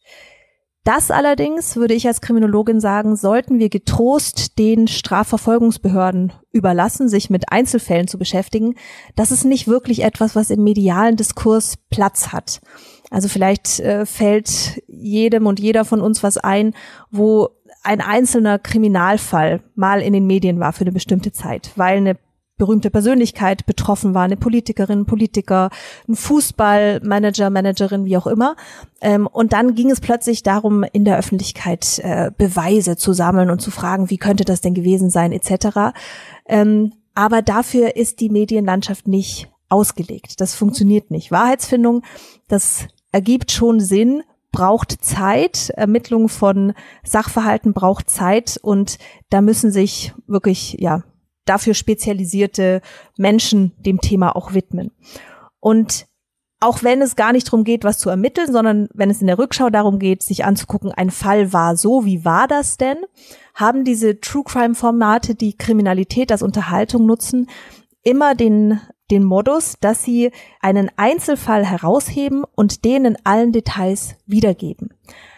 Das allerdings, würde ich als Kriminologin sagen, sollten wir getrost den Strafverfolgungsbehörden überlassen, sich mit Einzelfällen zu beschäftigen. Das ist nicht wirklich etwas, was im medialen Diskurs Platz hat. Also vielleicht äh, fällt jedem und jeder von uns was ein, wo ein einzelner Kriminalfall mal in den Medien war für eine bestimmte Zeit, weil eine berühmte Persönlichkeit betroffen war, eine Politikerin, Politiker, ein Fußballmanager, Managerin, wie auch immer. Ähm, und dann ging es plötzlich darum, in der Öffentlichkeit äh, Beweise zu sammeln und zu fragen, wie könnte das denn gewesen sein, et cetera. Ähm, aber dafür ist die Medienlandschaft nicht ausgelegt. Das funktioniert nicht. Wahrheitsfindung, das ergibt schon Sinn, braucht Zeit. Ermittlung von Sachverhalten braucht Zeit und da müssen sich wirklich, ja, dafür spezialisierte Menschen dem Thema auch widmen. Und auch wenn es gar nicht darum geht, was zu ermitteln, sondern wenn es in der Rückschau darum geht, sich anzugucken, ein Fall war so, wie war das denn, haben diese True-Crime-Formate, die Kriminalität als Unterhaltung nutzen, immer den, den Modus, dass sie einen Einzelfall herausheben und den in allen Details wiedergeben.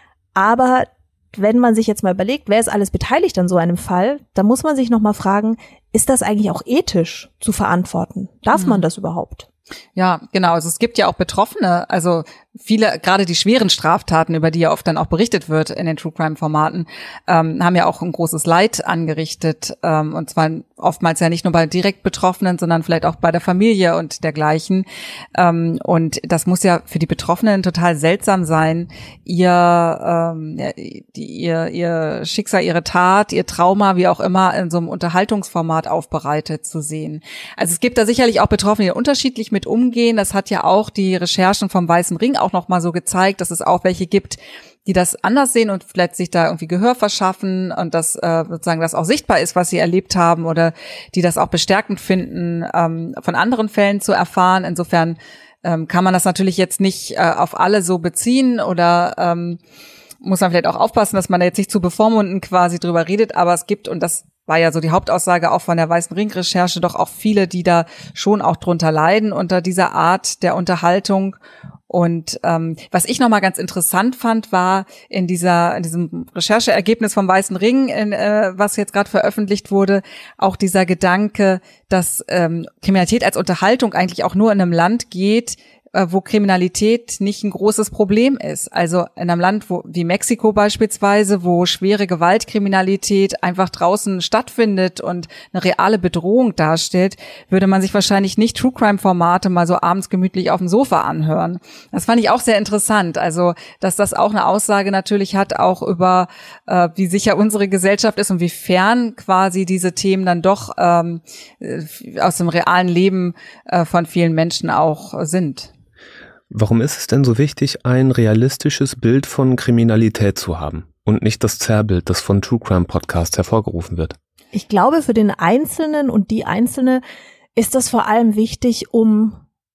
Aber wenn man sich jetzt mal überlegt, wer ist alles beteiligt an so einem Fall, dann muss man sich nochmal fragen, ist das eigentlich auch ethisch zu verantworten? Darf mhm. man das überhaupt? Ja, genau. Also es gibt ja auch Betroffene, also viele, gerade die schweren Straftaten, über die ja oft dann auch berichtet wird in den True-Crime-Formaten, ähm, haben ja auch ein großes Leid angerichtet. Ähm, und zwar oftmals ja nicht nur bei direkt Betroffenen, sondern vielleicht auch bei der Familie und dergleichen. Ähm, und das muss ja für die Betroffenen total seltsam sein, ihr, ähm, die, ihr, ihr Schicksal, ihre Tat, ihr Trauma, wie auch immer, in so einem Unterhaltungsformat aufbereitet zu sehen. Also es gibt da sicherlich auch Betroffene, die unterschiedlich mit umgehen. Das hat ja auch die Recherchen vom Weißen Ring auch noch mal so gezeigt, dass es auch welche gibt, die das anders sehen und vielleicht sich da irgendwie Gehör verschaffen und dass äh, sozusagen das auch sichtbar ist, was sie erlebt haben oder die das auch bestärkend finden, ähm, von anderen Fällen zu erfahren. Insofern ähm, kann man das natürlich jetzt nicht äh, auf alle so beziehen oder ähm, muss man vielleicht auch aufpassen, dass man da jetzt nicht zu bevormunden quasi drüber redet, aber es gibt, und das war ja so die Hauptaussage auch von der Weißen Ring-Recherche, doch auch viele, die da schon auch drunter leiden unter dieser Art der Unterhaltung. Und ähm, was ich nochmal ganz interessant fand, war in dieser in diesem Rechercheergebnis vom Weißen Ring, in, äh, was jetzt gerade veröffentlicht wurde, auch dieser Gedanke, dass ähm, Kriminalität als Unterhaltung eigentlich auch nur in einem Land geht, wo Kriminalität nicht ein großes Problem ist. Also in einem Land wo, wie Mexiko beispielsweise, wo schwere Gewaltkriminalität einfach draußen stattfindet und eine reale Bedrohung darstellt, würde man sich wahrscheinlich nicht True-Crime-Formate mal so abends gemütlich auf dem Sofa anhören. Das fand ich auch sehr interessant. Also, dass das auch eine Aussage natürlich hat, auch über äh, wie sicher unsere Gesellschaft ist und wie fern quasi diese Themen dann doch ähm, aus dem realen Leben äh, von vielen Menschen auch sind. Warum ist es denn so wichtig, ein realistisches Bild von Kriminalität zu haben und nicht das Zerrbild, das von True Crime Podcasts hervorgerufen wird? Ich glaube, für den Einzelnen und die Einzelne ist das vor allem wichtig, um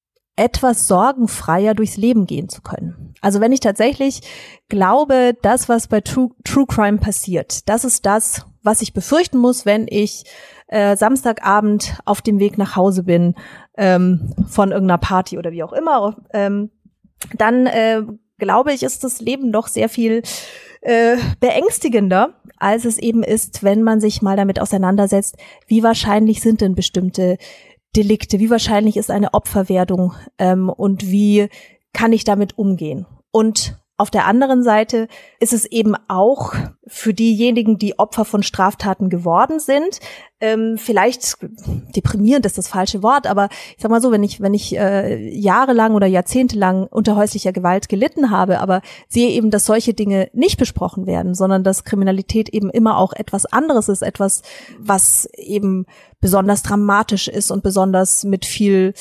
etwas sorgenfreier durchs Leben gehen zu können. Also wenn ich tatsächlich glaube, das, was bei True, True Crime passiert, das ist das, was ich befürchten muss, wenn ich äh, Samstagabend auf dem Weg nach Hause bin, ähm, von irgendeiner Party oder wie auch immer, ähm, dann äh, glaube ich, ist das Leben doch sehr viel äh, beängstigender, als es eben ist, wenn man sich mal damit auseinandersetzt, wie wahrscheinlich sind denn bestimmte Delikte, wie wahrscheinlich ist eine Opferwerdung ähm, und wie kann ich damit umgehen. Und auf der anderen Seite ist es eben auch für diejenigen, die Opfer von Straftaten geworden sind, ähm, vielleicht deprimierend ist das falsche Wort, aber ich sag mal so, wenn ich wenn ich äh, jahrelang oder jahrzehntelang unter häuslicher Gewalt gelitten habe, aber sehe eben, dass solche Dinge nicht besprochen werden, sondern dass Kriminalität eben immer auch etwas anderes ist, etwas, was eben besonders dramatisch ist und besonders mit viel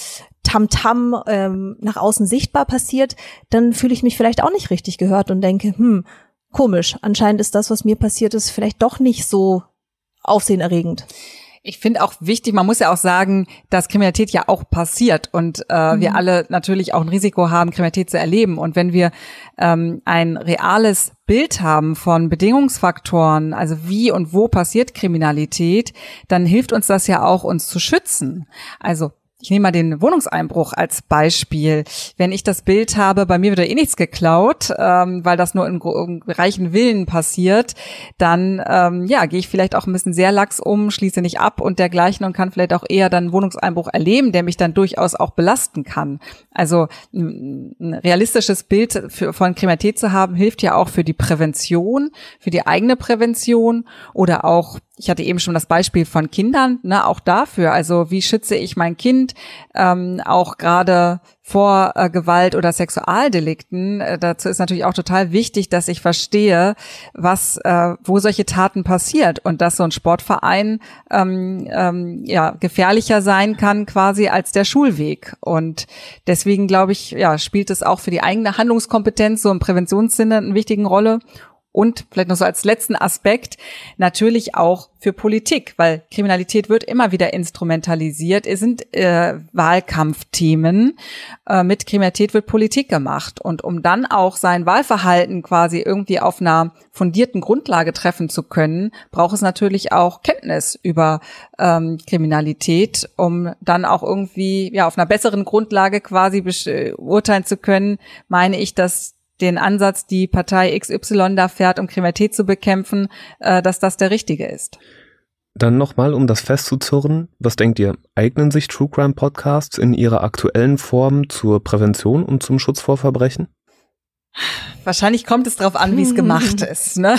Tamtam ähm, nach außen sichtbar passiert, dann fühle ich mich vielleicht auch nicht richtig gehört und denke, hm, komisch, anscheinend ist das, was mir passiert ist, vielleicht doch nicht so aufsehenerregend. Ich finde auch wichtig, man muss ja auch sagen, dass Kriminalität ja auch passiert und äh, mhm. wir alle natürlich auch ein Risiko haben, Kriminalität zu erleben. Und wenn wir ähm, ein reales Bild haben von Bedingungsfaktoren, also wie und wo passiert Kriminalität, dann hilft uns das ja auch, uns zu schützen. Also ich nehme mal den Wohnungseinbruch als Beispiel. Wenn ich das Bild habe, bei mir wird eh nichts geklaut, ähm, weil das nur in, in reichen Villen passiert, dann ähm, ja gehe ich vielleicht auch ein bisschen sehr lax um, schließe nicht ab und dergleichen und kann vielleicht auch eher dann einen Wohnungseinbruch erleben, der mich dann durchaus auch belasten kann. Also ein, ein realistisches Bild für, von Kriminalität zu haben, hilft ja auch für die Prävention, für die eigene Prävention oder auch, ich hatte eben schon das Beispiel von Kindern, ne, auch dafür. Also wie schütze ich mein Kind ähm, auch gerade vor äh, Gewalt oder Sexualdelikten? Äh, dazu ist natürlich auch total wichtig, dass ich verstehe, was, äh, wo solche Taten passiert und dass so ein Sportverein ähm, ähm, ja gefährlicher sein kann quasi als der Schulweg. Und deswegen glaube ich, ja, spielt es auch für die eigene Handlungskompetenz so im Präventionssinne eine wichtige Rolle. Und vielleicht noch so als letzten Aspekt natürlich auch für Politik, weil Kriminalität wird immer wieder instrumentalisiert. Es sind äh, Wahlkampfthemen. Äh, mit Kriminalität wird Politik gemacht. Und um dann auch sein Wahlverhalten quasi irgendwie auf einer fundierten Grundlage treffen zu können, braucht es natürlich auch Kenntnis über ähm, Kriminalität, um dann auch irgendwie ja auf einer besseren Grundlage quasi beurteilen zu können, meine ich, dass den Ansatz, die Partei X Y da fährt, um Kriminalität zu bekämpfen, äh, dass das der richtige ist. Dann nochmal, um das festzuzurren, was denkt ihr, eignen sich True Crime Podcasts in ihrer aktuellen Form zur Prävention und zum Schutz vor Verbrechen? Wahrscheinlich kommt es darauf an, wie es gemacht ist, ne?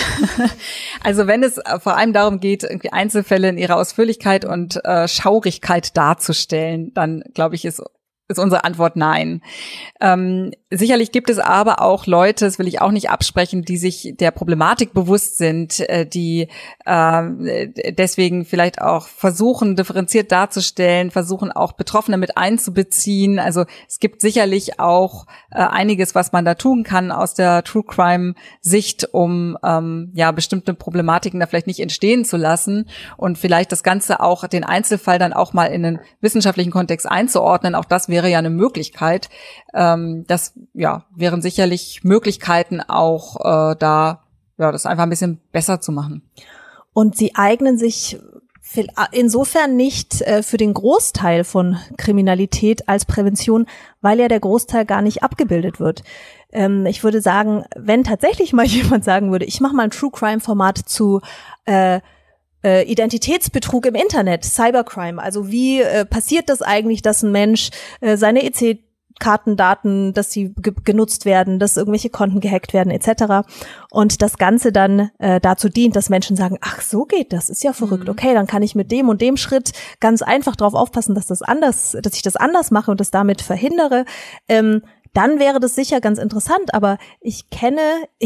Also wenn es vor allem darum geht, irgendwie Einzelfälle in ihrer Ausführlichkeit und äh, Schaurigkeit darzustellen, dann glaube ich, ist ist unsere Antwort nein. Ähm, sicherlich gibt es aber auch Leute, das will ich auch nicht absprechen, die sich der Problematik bewusst sind, äh, die äh, deswegen vielleicht auch versuchen, differenziert darzustellen, versuchen auch Betroffene mit einzubeziehen. Also es gibt sicherlich auch äh, einiges, was man da tun kann aus der True Crime Sicht, um ähm, ja bestimmte Problematiken da vielleicht nicht entstehen zu lassen und vielleicht das Ganze auch, den Einzelfall dann auch mal in einen wissenschaftlichen Kontext einzuordnen. Auch das wäre wäre ja eine Möglichkeit. Ähm, das ja wären sicherlich Möglichkeiten auch äh, da, ja, das einfach ein bisschen besser zu machen. Und sie eignen sich insofern nicht äh, für den Großteil von Kriminalität als Prävention, weil ja der Großteil gar nicht abgebildet wird. Ähm, ich würde sagen, wenn tatsächlich mal jemand sagen würde, ich mache mal ein True Crime Format zu äh, Äh, Identitätsbetrug im Internet, Cybercrime. Also wie äh, passiert das eigentlich, dass ein Mensch äh, seine E C-Kartendaten, dass sie ge- genutzt werden, dass irgendwelche Konten gehackt werden et cetera. Und das Ganze dann äh, dazu dient, dass Menschen sagen, ach, so geht das, ist ja verrückt. Mhm. Okay, dann kann ich mit dem und dem Schritt ganz einfach drauf aufpassen, dass das anders, dass ich das anders mache und das damit verhindere. Ähm, dann wäre das sicher ganz interessant. Aber ich kenne, ich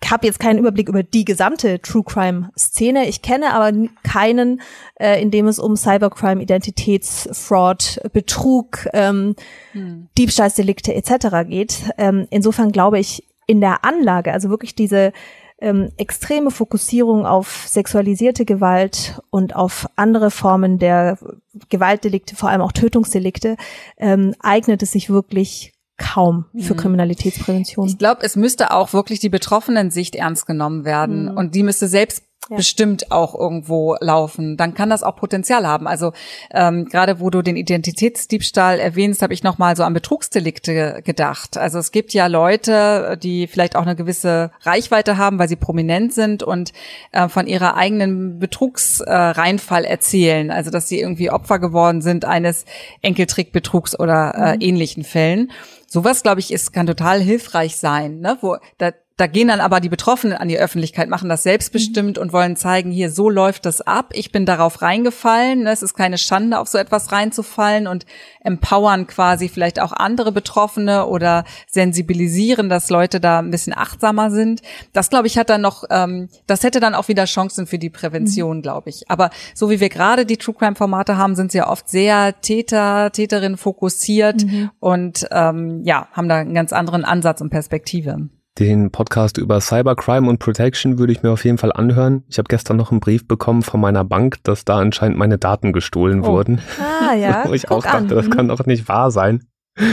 habe jetzt keinen Überblick über die gesamte True-Crime-Szene. Ich kenne aber keinen, äh, in dem es um Cybercrime, Identitätsfraud, Betrug, ähm, hm. Diebstahlsdelikte et cetera geht. Ähm, insofern glaube ich, in der Anlage, also wirklich diese ähm, extreme Fokussierung auf sexualisierte Gewalt und auf andere Formen der Gewaltdelikte, vor allem auch Tötungsdelikte, ähm, eignet es sich wirklich kaum für Kriminalitätsprävention. Ich glaube, es müsste auch wirklich die Betroffenen-Sicht ernst genommen werden mhm. und die müsste selbst ja. bestimmt auch irgendwo laufen. Dann kann das auch Potenzial haben. Also ähm, gerade wo du den Identitätsdiebstahl erwähnst, habe ich nochmal so an Betrugsdelikte gedacht. Also es gibt ja Leute, die vielleicht auch eine gewisse Reichweite haben, weil sie prominent sind und äh, von ihrer eigenen Betrugsreinfall äh, erzählen. Also dass sie irgendwie Opfer geworden sind eines Enkeltrickbetrugs oder äh, mhm. ähnlichen Fällen. Sowas, glaube ich, ist, kann total hilfreich sein, ne? Wo da Da gehen dann aber die Betroffenen an die Öffentlichkeit, machen das selbstbestimmt mhm. und wollen zeigen, hier, so läuft das ab. Ich bin darauf reingefallen. Es ist keine Schande, auf so etwas reinzufallen und empowern quasi vielleicht auch andere Betroffene oder sensibilisieren, dass Leute da ein bisschen achtsamer sind. Das, glaube ich, hat dann noch, ähm, das hätte dann auch wieder Chancen für die Prävention, mhm. glaube ich. Aber so wie wir gerade die True-Crime-Formate haben, sind sie ja oft sehr Täter, Täterin fokussiert mhm. und ähm, ja, haben da einen ganz anderen Ansatz und Perspektive. Den Podcast über Cybercrime und Protection würde ich mir auf jeden Fall anhören. Ich habe gestern noch einen Brief bekommen von meiner Bank, dass da anscheinend meine Daten gestohlen oh. wurden. Ah ja, wo ich Guck auch dachte, an. das kann doch nicht wahr sein.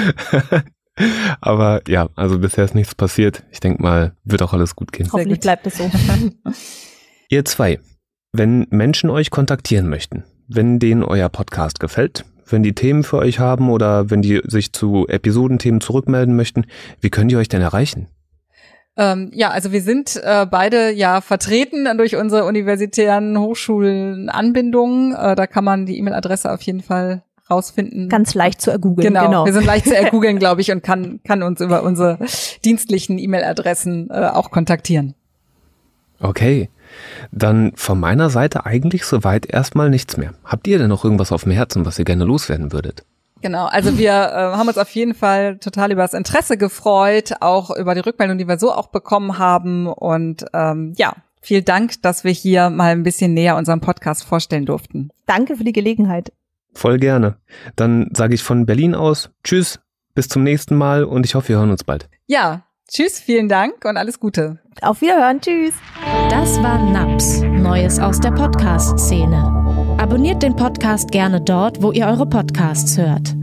Aber ja, also bisher ist nichts passiert. Ich denke mal, wird auch alles gut gehen. Hoffentlich bleibt es so. Ihr zwei, wenn Menschen euch kontaktieren möchten, wenn denen euer Podcast gefällt, wenn die Themen für euch haben oder wenn die sich zu Episodenthemen zurückmelden möchten, wie können die euch denn erreichen? Ähm, ja, also wir sind äh, beide ja vertreten durch unsere universitären Hochschulenanbindungen. Äh, da kann man die E-Mail-Adresse auf jeden Fall rausfinden. Ganz leicht zu ergoogeln. Genau, genau. Wir sind leicht zu ergoogeln, glaube ich, und kann kann uns über unsere dienstlichen E-Mail-Adressen äh, auch kontaktieren. Okay, dann von meiner Seite eigentlich soweit erstmal nichts mehr. Habt ihr denn noch irgendwas auf dem Herzen, was ihr gerne loswerden würdet? Genau, also wir äh, haben uns auf jeden Fall total über das Interesse gefreut, auch über die Rückmeldung, die wir so auch bekommen haben. Und ähm, ja, vielen Dank, dass wir hier mal ein bisschen näher unseren Podcast vorstellen durften. Danke für die Gelegenheit. Voll gerne. Dann sage ich von Berlin aus Tschüss, bis zum nächsten Mal und ich hoffe, wir hören uns bald. Ja, tschüss, vielen Dank und alles Gute. Auf Wiederhören, tschüss. Das war Naps, Neues aus der Podcast-Szene. Abonniert den Podcast gerne dort, wo ihr eure Podcasts hört.